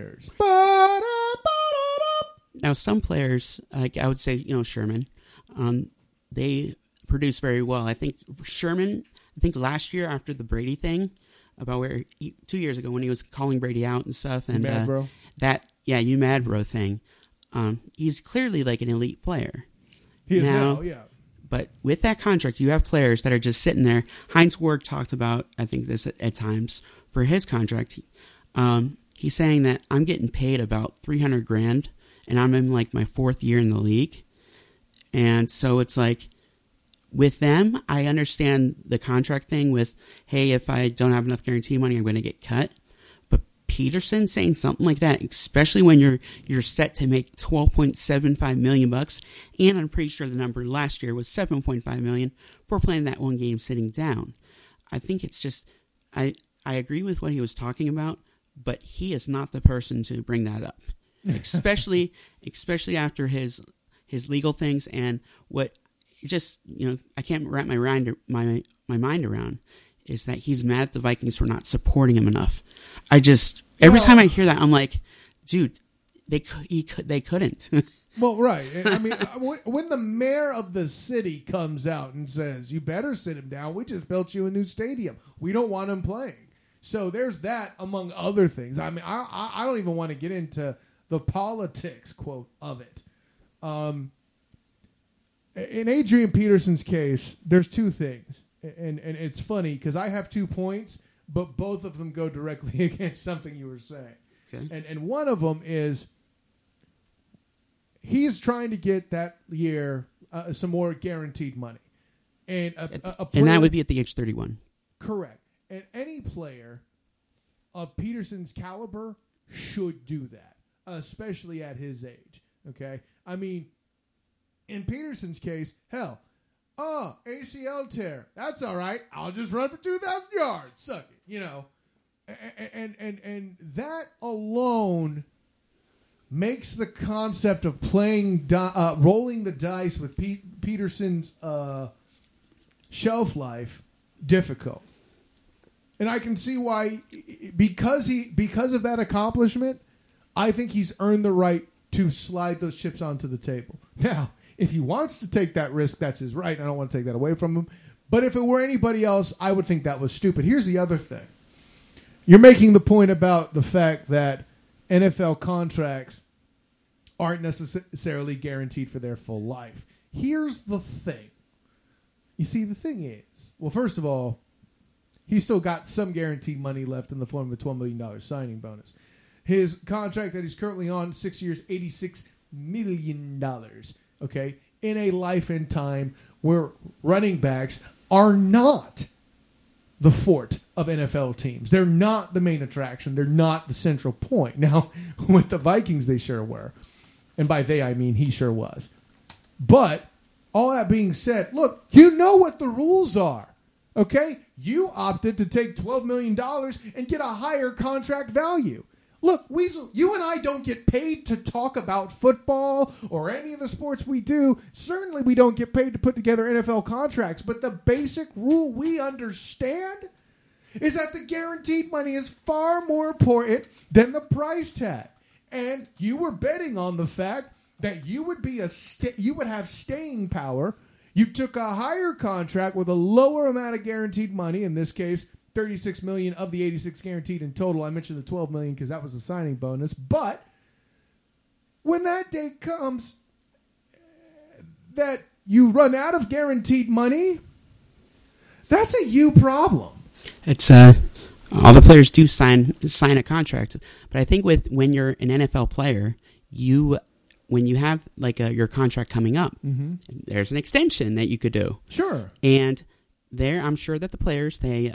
S2: Now, some players, like I would say, Sherman, they produce very well. I think Sherman, last year after the Brady thing, 2 years ago when he was calling Brady out and stuff, and
S1: mad bro.
S2: You mad bro thing, he's clearly like an elite player.
S1: He is now, yeah.
S2: But with that contract, you have players that are just sitting there. Heinz Ward talked about, I think this at times, for his contract. He's saying that I'm getting paid about $300,000, and I'm in like my 4th year in the league. And so it's like, with them, I understand the contract thing with, hey, if I don't have enough guarantee money, I'm going to get cut. But Peterson saying something like that, especially when you're set to make $12.75 million, and I'm pretty sure the number last year was $7.5 million for playing that one game sitting down. I think it's just, I agree with what he was talking about, but he is not the person to bring that up, especially after his legal things and what just I can't wrap my mind around is that he's mad at the Vikings for not supporting him enough. Every time I hear that, I'm like, dude, they couldn't.
S1: Well, right. I mean, when the mayor of the city comes out and says, you better sit him down, we just built you a new stadium. We don't want him playing. So there's that, among other things. I mean, I don't even want to get into the politics, quote, of it. In Adrian Peterson's case, there's 2 things. And it's funny because I have 2 points, but both of them go directly against something you were saying. Okay. And one of them is he's trying to get that year some more guaranteed money. And
S2: and that would be at the age 31.
S1: Correct. And any player of Peterson's caliber should do that, especially at his age. Okay? I mean, in Peterson's case, hell, ACL tear. That's all right. I'll just run for 2,000 yards. Suck it, And that alone makes the concept of playing, rolling the dice with Peterson's shelf life difficult. And I can see why, because of that accomplishment, I think he's earned the right to slide those chips onto the table. Now, if he wants to take that risk, that's his right. I don't want to take that away from him. But if it were anybody else, I would think that was stupid. Here's the other thing. You're making the point about the fact that NFL contracts aren't necessarily guaranteed for their full life. Here's the thing. You see, the thing is, well, first of all, he's still got some guaranteed money left in the form of a $12 million signing bonus. His contract that he's currently on, 6 years, $86 million, okay, in a life and time where running backs are not the fort of NFL teams. They're not the main attraction. They're not the central point. Now, with the Vikings, they sure were. And by they, I mean he sure was. But all that being said, look, you know what the rules are, okay? You opted to take $12 million and get a higher contract value. Look, Weasel, you and I don't get paid to talk about football or any of the sports we do. Certainly we don't get paid to put together NFL contracts. But the basic rule we understand is that the guaranteed money is far more important than the price tag. And you were betting on the fact that you would be you would have staying power. You took a higher contract with a lower amount of guaranteed money, in this case, $36 million of the 86 guaranteed in total. I mentioned the $12 million because that was the signing bonus. But when that day comes that you run out of guaranteed money, that's a you problem.
S2: It's all the players do sign a contract, but I think when you're an NFL player, when you have like your contract coming up, there's an extension that you could do.
S1: Sure.
S2: And there, I'm sure that the players they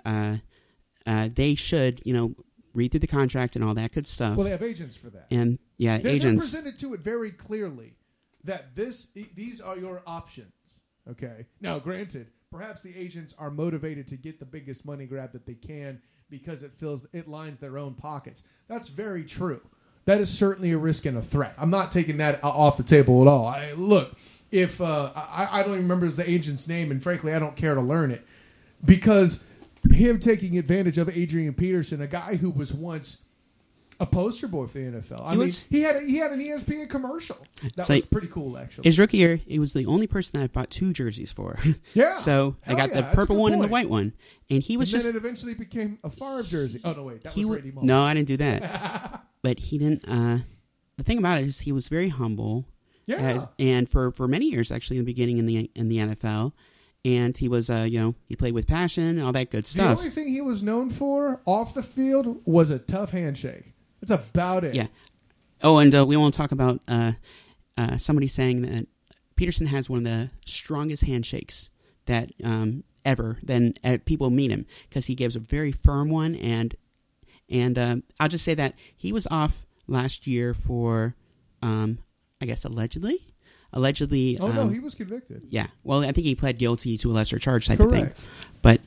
S2: should read through the contract and all that good stuff.
S1: Well, they have agents for that.
S2: And yeah, agents.
S1: They're presented to it very clearly that these are your options. Okay. Now, granted, perhaps the agents are motivated to get the biggest money grab that they can because it lines their own pockets. That's very true. That is certainly a risk and a threat. I'm not taking that off the table at all. Look, if I don't even remember the agent's name, and frankly, I don't care to learn it, because him taking advantage of Adrian Peterson, a guy who was once a poster boy for the NFL. He had an ESPN commercial. That was pretty cool, actually.
S2: His rookie year, he was the only person that I bought 2 jerseys for.
S1: Yeah.
S2: So I got the purple one and the white one. And he was
S1: then it eventually became a Favre jersey. Oh, no, wait. That was Randy Moss.
S2: No, I didn't do that. But he didn't. The thing about it is he was very humble.
S1: Yeah.
S2: And for many years, actually, in the beginning in the NFL. And he was, he played with passion, all that good stuff.
S1: The only thing he was known for off the field was a tough handshake. That's about it.
S2: Yeah. Oh, and we won't talk about somebody saying that Peterson has one of the strongest handshakes that ever. Then people meet him because he gives a very firm one. And I'll just say that he was off last year for, I guess, allegedly.
S1: Oh, no, he was convicted.
S2: Yeah. Well, I think he pled guilty to a lesser charge type
S1: Correct.
S2: of thing. But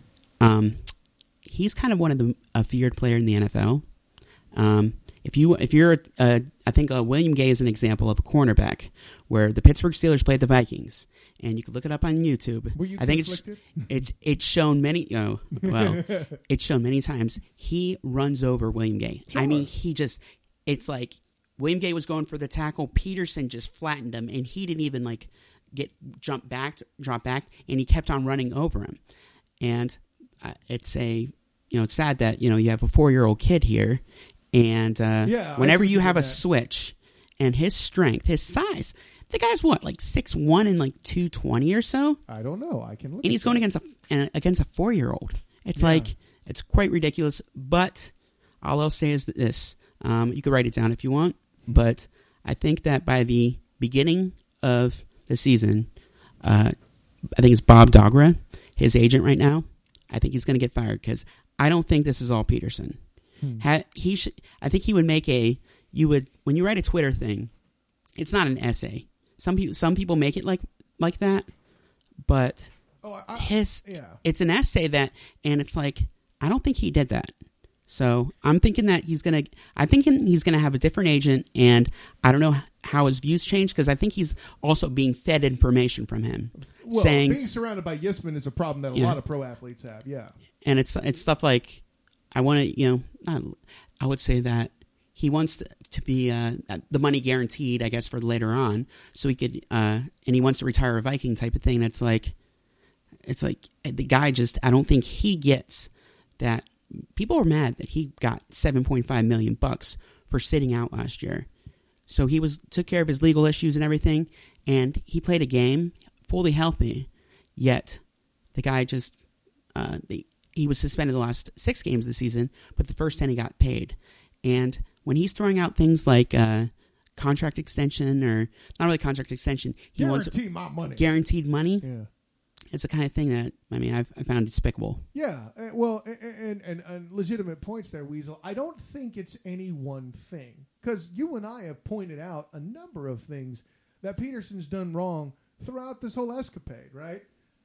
S2: he's kind of one of a feared player in the NFL. If you're, I think William Gay is an example of a cornerback where the Pittsburgh Steelers played the Vikings, and you can look it up on YouTube.
S1: Were you
S2: I think it's shown many. It's shown many times. He runs over William Gay.
S1: Sure.
S2: I mean, it's like William Gay was going for the tackle. Peterson just flattened him, and he didn't even drop back, and he kept on running over him. And it's sad that you have a 4-year-old kid here. And whenever you have a switch and his strength, his size, the guy's what, 6'1" and 220 or so?
S1: I don't know. I can look.
S2: And he's going against a 4-year-old. It's it's quite ridiculous. But all I'll say is this. You can write it down if you want. But I think that by the beginning of the season, I think it's Bob Dogra, his agent right now. I think he's going to get fired because I don't think this is all Peterson. I think he would make when you write a Twitter thing, it's not an essay. Some people make it like that, but it's an essay and it's like, I don't think he did that. So I'm thinking that he's gonna have a different agent, and I don't know how his views changed, because I think he's also being fed information from him,
S1: Well,
S2: saying
S1: being surrounded by yes men is a problem that a lot of pro athletes have. Yeah,
S2: and it's stuff like, I want to, I would say that he wants to be the money guaranteed, I guess, for later on, so he could, and he wants to retire a Viking type of thing. It's like the guy just, I don't think he gets that. People were mad that he got $7.5 million for sitting out last year. So he took care of his legal issues and everything, and he played a game fully healthy. Yet the guy just he was suspended the last 6 games of the season, but the first 10 he got paid. And when he's throwing out things like contract extension, or not really contract extension, he wants guaranteed money.
S1: Yeah.
S2: It's the kind of thing that, I found despicable.
S1: Yeah, well, and legitimate points there, Weasel. I don't think it's any one thing, because you and I have pointed out a number of things that Peterson's done wrong throughout this whole escapade, right?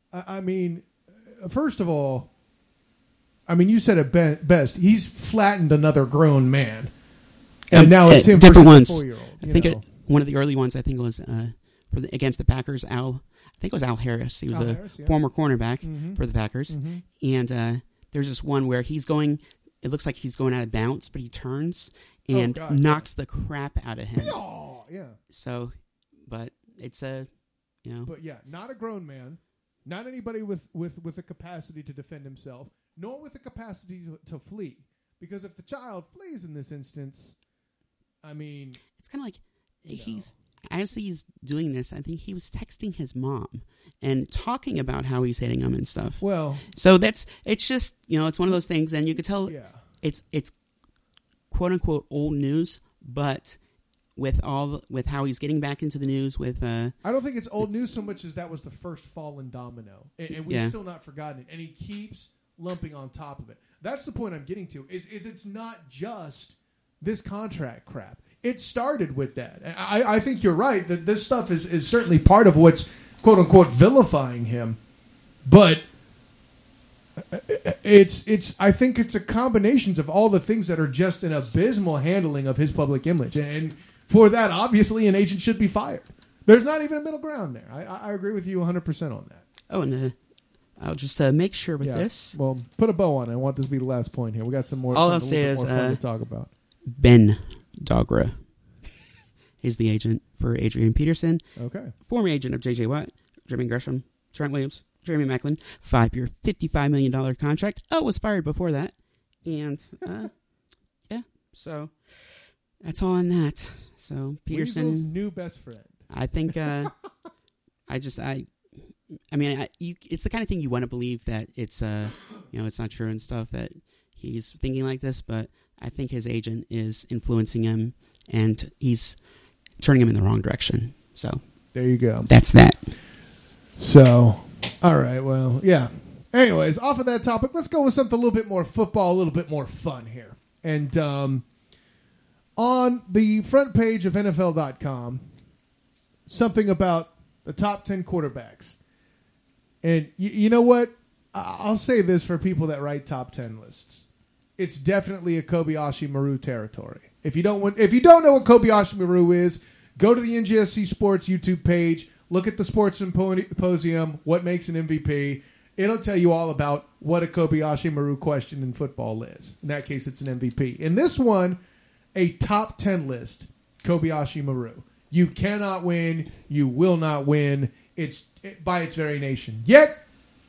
S1: First of all, you said it best. He's flattened another grown man, and now it's him
S2: different
S1: versus
S2: ones.
S1: a 4-year-old.
S2: I think one of the early ones, I think, was against the Packers. I think it was Al Harris. He was former cornerback for the Packers. Mm-hmm. And there's this one where he's going, it looks like he's going out of bounds, but he turns and knocks the crap out of him.
S1: Oh, yeah.
S2: So, but it's
S1: But yeah, not a grown man, not anybody with the capacity to defend himself, nor with the capacity to flee. Because if the child flees in this instance,
S2: it's kind of like as he's doing this, I think he was texting his mom and talking about how he's hitting him and stuff.
S1: Well,
S2: so it's just, it's one of those things, and you could tell it's quote unquote old news, but with how he's getting back into the news with
S1: I don't think it's old news so much as that was the first fallen domino, and we've still not forgotten it, and he keeps lumping on top of it. That's the point I'm getting to, is it's not just this contract crap. It started with that. I think you're right that this stuff is certainly part of what's quote unquote vilifying him, but I think it's a combination of all the things that are just an abysmal handling of his public image, and for that, obviously, an agent should be fired. There's not even a middle ground there. I agree with you 100% on that.
S2: Oh, and I'll just make sure with this.
S1: Well, put a bow on it. I want this to be the last point here. We got some more.
S2: All I'll say is
S1: to talk about.
S2: Ben Dogra. He's the agent for Adrian Peterson.
S1: Okay.
S2: Former agent of J.J. Watt, Jermaine Gresham, Trent Williams, Jeremy Maclin. 5-year, $55 million contract. Was fired before that. And, so that's all on that. So, Peterson.
S1: Weasel's new best friend.
S2: I think, it's the kind of thing you want to believe that it's, it's not true and stuff, that he's thinking like this, but I think his agent is influencing him, and he's turning him in the wrong direction. So
S1: there you go.
S2: That's that.
S1: So, all right. Well, yeah. Anyways, off of that topic, let's go with something a little bit more football, a little bit more fun here. And on the front page of NFL.com, something about the top 10 quarterbacks. And you know what? I'll say this for people that write top 10 lists. It's definitely a Kobayashi Maru territory. If you don't know what Kobayashi Maru is, go to the NGSC Sports YouTube page, look at the Sports Symposium, what makes an MVP. It'll tell you all about what a Kobayashi Maru question in football is. In that case, it's an MVP. In this one, a top 10 list, Kobayashi Maru. You cannot win. You will not win. It's by its very nation. Yet,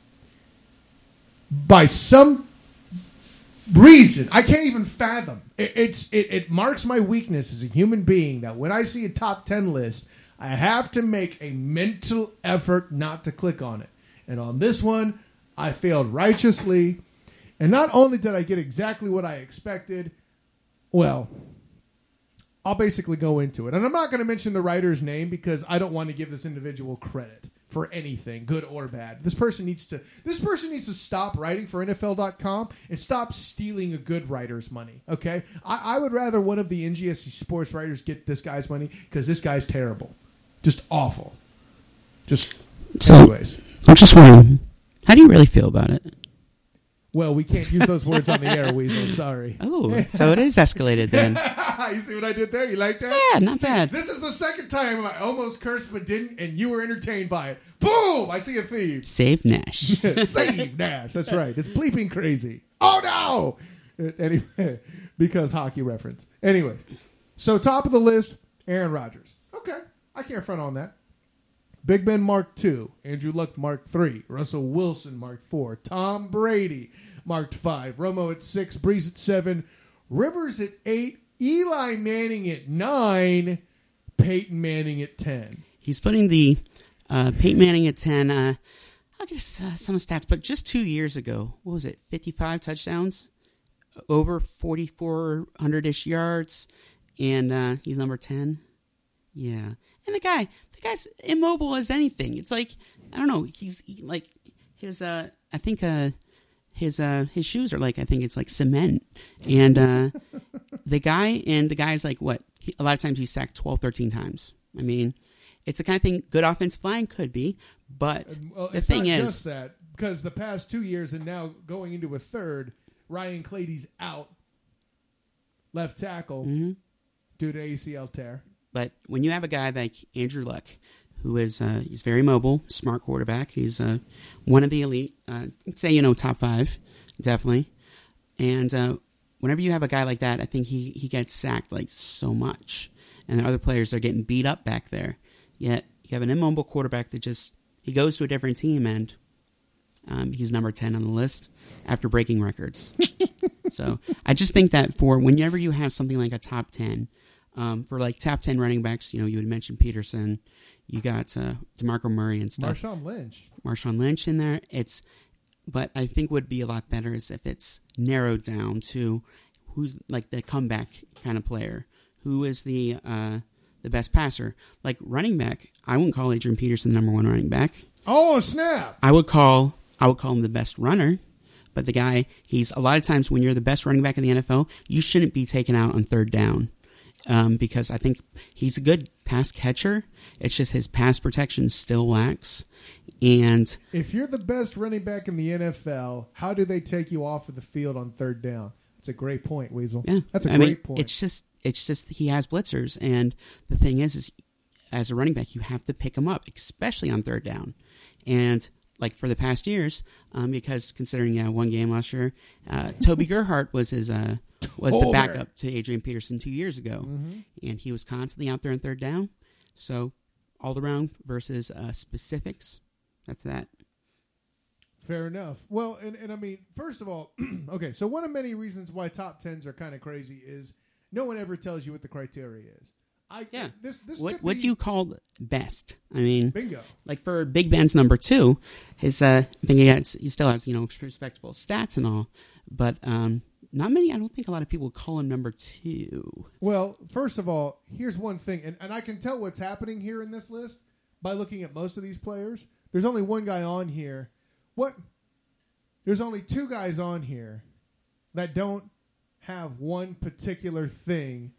S1: by some reason I can't even fathom, it marks my weakness as a human being that when I see a top 10 list, I have to make a mental effort not to click on it. And on this one, I failed righteously. And not only did I get exactly what I expected, well, I'll basically go into it. And I'm not going to mention the writer's name because I don't want to give this individual credit for anything, good or bad. This person needs to stop writing for NFL.com and stop stealing a good writer's money, okay? I would rather one of the NGSC sports writers get this guy's money because this guy's terrible. Just awful. Anyways.
S2: I'm just wondering, how do you really feel about it?
S1: Well, we can't use those words on the air, Weasel. Sorry.
S2: Oh, so it is escalated then.
S1: You see what I did there? You like that?
S2: Yeah, not bad.
S1: This is the second time I almost cursed but didn't, and you were entertained by it. Boom! I see a thief.
S2: Save Nash.
S1: Save Nash. That's right. It's bleeping crazy. Oh, no! Anyway, because hockey reference. Anyways, so top of the list, Aaron Rodgers. Okay, I can't front on that. Big Ben Mark II, Andrew Luck Mark III, Russell Wilson Mark IV, Tom Brady Mark V, Romo at 6, Breeze at 7, Rivers at 8, Eli Manning at 9, Peyton Manning at 10.
S2: He's putting the Peyton Manning at 10. I'll get some stats, but just 2 years ago, what was it, 55 touchdowns, over 4,400-ish yards, and he's number 10. Yeah. And the guy's immobile as anything. It's like, I don't know, his shoes are like, I think it's like cement. And the guy's like, what? A lot of times he's sacked 12, 13 times. I mean, it's the kind of thing good offensive line could be, but the thing is,
S1: just that, because the past 2 years and now going into a third, Ryan Clady's out, left tackle, due to ACL tear.
S2: But when you have a guy like Andrew Luck, who is he's very mobile, smart quarterback, he's one of the elite, top 5, definitely. And whenever you have a guy like that, I think he gets sacked like so much, and the other players are getting beat up back there. Yet you have an immobile quarterback that he goes to a different team, and he's number 10 on the list after breaking records. So I just think that for whenever you have something like a top 10. For like top 10 running backs, you had mentioned Peterson. You got DeMarco Murray and stuff. Marshawn Lynch in there. But I think would be a lot better is if it's narrowed down to who's like the comeback kind of player. Who is the best passer? Like running back, I wouldn't call Adrian Peterson the number 1 running back.
S1: Oh, snap!
S2: I would call him the best runner. But the guy, he's a lot of times when you're the best running back in the NFL, you shouldn't be taken out on third down. Because I think he's a good pass catcher. It's just his pass protection still lacks. And
S1: if you're the best running back in the NFL, how do they take you off of the field on third down? That's a great point, Weasel.
S2: Yeah,
S1: that's a great point.
S2: It's just he has blitzers, and the thing is as a running back, you have to pick him up, especially on third down. And like for the past years, because considering one game last year, Toby Gerhart was the backup to Adrian Peterson 2 years ago, and he was constantly out there on third down. So all around versus specifics, that's that.
S1: Fair enough. Well, and I mean, first of all, okay, so one of many reasons why top 10s are kind of crazy is no one ever tells you what the criteria is. This
S2: what do you call best? I mean,
S1: bingo.
S2: Like for Big Ben's number 2, his I think he still has respectable stats and all, but not many. I don't think a lot of people would call him number 2.
S1: Well, first of all, here's one thing, and I can tell what's happening here in this list by looking at most of these players. There's only one guy on here. There's only 2 guys on here that don't have one particular thing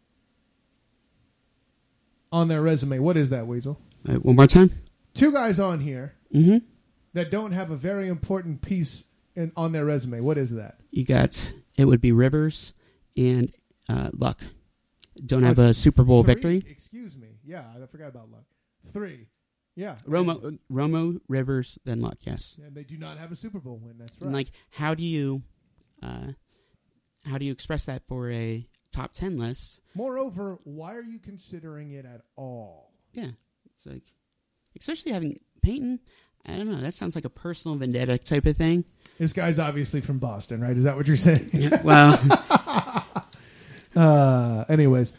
S1: on their resume. What is that, Weasel?
S2: One more time.
S1: 2 guys on here that don't have a very important piece on their resume. What is that?
S2: It would be Rivers and Luck. Don't have a Super Bowl
S1: 3?
S2: Victory.
S1: Excuse me. Yeah, I forgot about Luck. 3. Yeah.
S2: Romo, Rivers, then Luck, yes.
S1: And they do not have a Super Bowl win. That's right.
S2: And like, how do you express that for a top 10 list?
S1: Moreover, why are you considering it at all?
S2: Yeah. It's like, especially having Peyton, I don't know, that sounds like a personal vendetta type of thing.
S1: This guy's obviously from Boston, right? Is that what you're saying?
S2: Yeah, well.
S1: Anyways,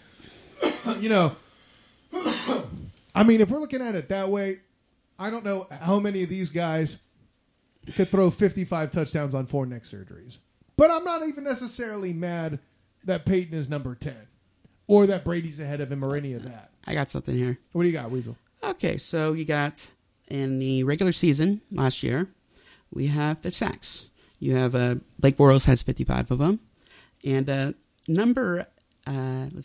S1: I mean, if we're looking at it that way, I don't know how many of these guys could throw 55 touchdowns on 4 neck surgeries. But I'm not even necessarily mad that Peyton is number 10 or that Brady's ahead of him or any of that.
S2: I got something here.
S1: What do you got, Weasel?
S2: Okay, so you got in the regular season last year, we have the sacks. You have Blake Bortles has 55 of them. And number. Don't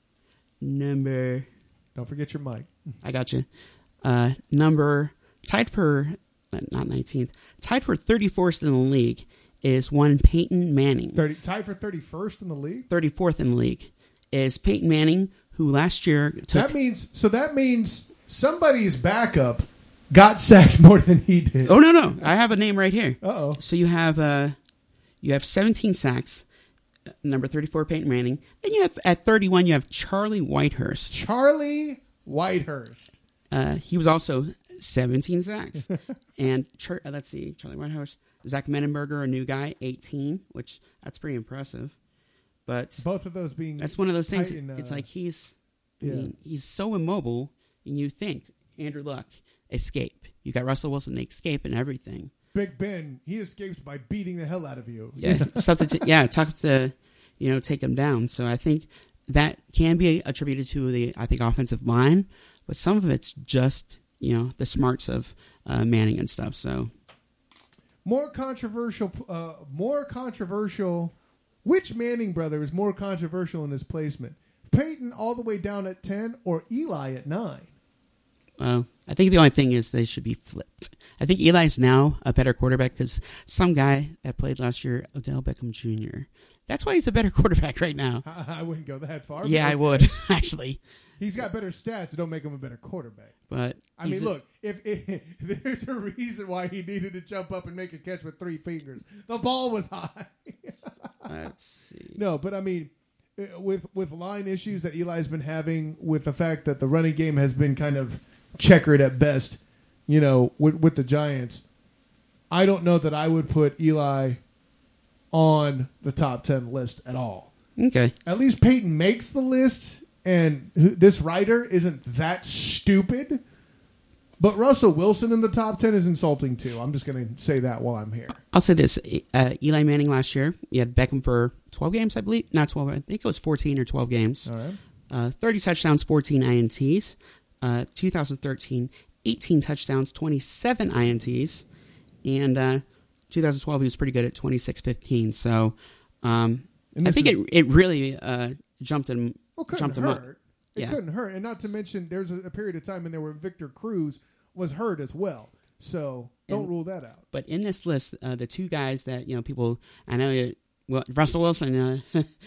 S1: forget your mic.
S2: I got you. Number tied for not 19th, tied for 34th in the league is one Peyton Manning.
S1: Tied for 31st in the league?
S2: 34th in the league is Peyton Manning, who last year took...
S1: That means somebody's backup got sacked more than he did.
S2: Oh, no. I have a name right here.
S1: Uh-oh.
S2: So you have 17 sacks, number 34, Peyton Manning. Then you have, at 31, you have Charlie Whitehurst.
S1: Charlie Whitehurst.
S2: He was also 17 sacks. And let's see, Charlie Whitehurst. Zach Menenberger, a new guy, 18, which that's pretty impressive. But
S1: both of those being...
S2: That's one of those things.
S1: Titan,
S2: it's like he's so immobile, and you think, Andrew Luck, escape. You got Russell Wilson, they escape and everything.
S1: Big Ben, he escapes by beating the hell out of you.
S2: Yeah, it's tough to take him down. So I think that can be attributed to the offensive line, but some of it's just the smarts of Manning and stuff. So
S1: more controversial. Which Manning brother is more controversial in his placement? Peyton all the way down at 10 or Eli at 9?
S2: I think the only thing is they should be flipped. I think Eli's now a better quarterback because some guy that played last year, Odell Beckham Jr., that's why he's a better quarterback right now.
S1: I wouldn't go that far.
S2: Yeah, I would, actually.
S1: He's got better stats that don't make him a better quarterback.
S2: But
S1: I mean, look, if there's a reason why he needed to jump up and make a catch with 3 fingers, the ball was high.
S2: Let's see.
S1: No, but I mean, with line issues that Eli's been having, with the fact that the running game has been kind of checkered at best, with the Giants, I don't know that I would put Eli on the top 10 list at all.
S2: Okay.
S1: At least Peyton makes the list, and this writer isn't that stupid. But Russell Wilson in the top 10 is insulting, too. I'm just going to say that while I'm here.
S2: I'll say this. Eli Manning last year, he had Beckham for 12 games, I believe. Not 12. I think it was 14 or 12 games.
S1: All right.
S2: 30 touchdowns, 14 INTs. 2013, 18 touchdowns, 27 INTs. And 2012, he was pretty good at 26-15. So I think it really jumped him up.
S1: It couldn't hurt. And not to mention, there's a period of time in there where Victor Cruz was hurt as well. So don't rule that out.
S2: But in this list, the two guys that, people, I know, Russell Wilson,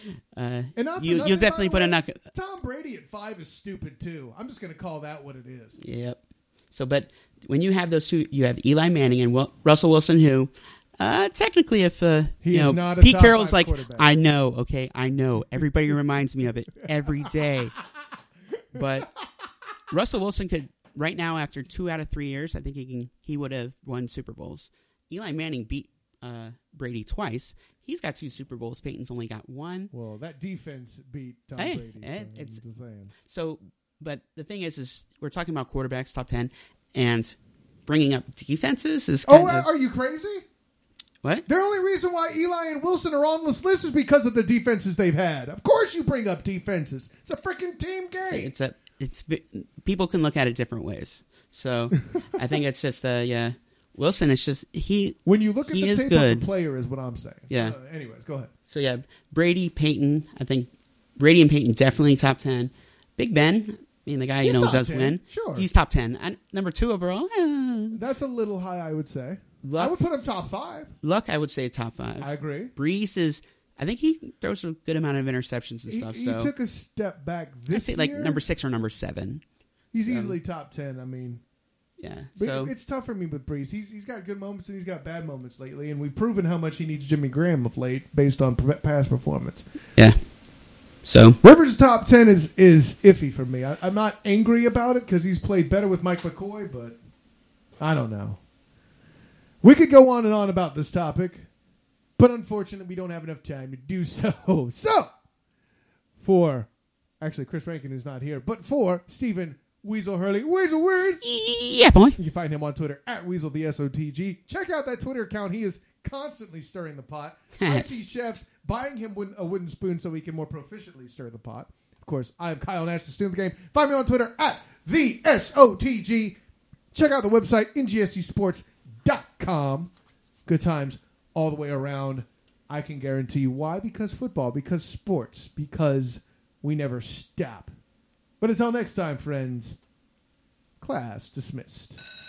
S2: you'll definitely put a knock.
S1: Tom Brady at 5 is stupid too. I'm just going to call that what it is.
S2: Yep. So, but when you have those two, you have Eli Manning and Russell Wilson, who technically, if Pete Carroll's like, I know, everybody reminds me of it every day. But Russell Wilson could right now, after 2 out of 3 years, I think he would have won Super Bowls. Eli Manning beat Brady twice. He's got 2 Super Bowls. Peyton's only got 1.
S1: Well, that defense beat Tom Brady.
S2: So, but the thing is we're talking about quarterbacks, top 10, and bringing up defenses is kind of...
S1: are you crazy?
S2: What?
S1: The only reason why Eli and Wilson are on this list is because of the defenses they've had. Of course you bring up defenses. It's a freaking team game.
S2: See, people can look at it different ways. So I think it's just Wilson, it's just
S1: when you look at the tape
S2: good.
S1: of the player is what I'm saying.
S2: Yeah.
S1: Anyways, go ahead.
S2: So yeah, Brady, Peyton. I think Brady and Peyton definitely top 10. Big Ben, the guy who does 10. Win.
S1: Sure.
S2: He's top 10. And number 2 overall.
S1: That's a little high, I would say.
S2: Luck,
S1: I would put him top 5.
S2: Luck, I would say top 5.
S1: I agree.
S2: Brees is, I think he throws a good amount of interceptions and stuff.
S1: He
S2: so
S1: took a step back this year.
S2: I'd say like number 6 or number 7.
S1: He's easily top 10. I mean,
S2: yeah.
S1: So it's tough for me with Brees. He's got good moments and he's got bad moments lately, and we've proven how much he needs Jimmy Graham of late based on past performance.
S2: Yeah. So
S1: Rivers' top 10 is iffy for me. I'm not angry about it because he's played better with Mike McCoy, but I don't know. We could go on and on about this topic, but unfortunately we don't have enough time to do so. So, for actually Chris Rankin, who's not here, but for Stephen Weasel Hurley, Weasel Word.
S2: Yeah, boy.
S1: You can find him on Twitter at Weasel the SOTG. Check out that Twitter account. He is constantly stirring the pot. I see chefs buying him a wooden spoon so he can more proficiently stir the pot. Of course, I am Kyle Nash, the student of the game. Find me on Twitter at the SOTG. Check out the website, ngscsports.com. Good times all the way around. I can guarantee you why. Because football. Because sports. Because we never stop. But until next time, friends, class dismissed.